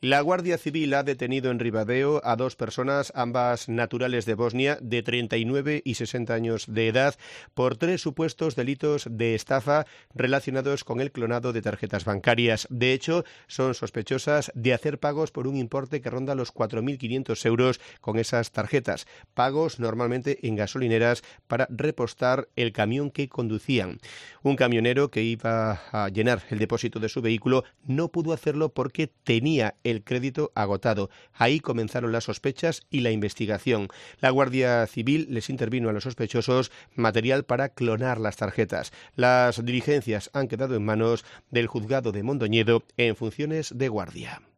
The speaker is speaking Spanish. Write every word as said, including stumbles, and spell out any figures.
La Guardia Civil ha detenido en Ribadeo a dos personas, ambas naturales de Bosnia, de treinta y nueve y sesenta años de edad, por tres supuestos delitos de estafa relacionados con el clonado de tarjetas bancarias. De hecho, son sospechosas de hacer pagos por un importe que ronda los cuatro mil quinientos euros con esas tarjetas, pagos normalmente en gasolineras para repostar el camión que conducían. Un camionero que iba a llenar el depósito de su vehículo no pudo hacerlo porque tenía el crédito agotado. Ahí comenzaron las sospechas y la investigación. La Guardia Civil les intervino a los sospechosos material para clonar las tarjetas. Las diligencias han quedado en manos del juzgado de Mondoñedo en funciones de guardia.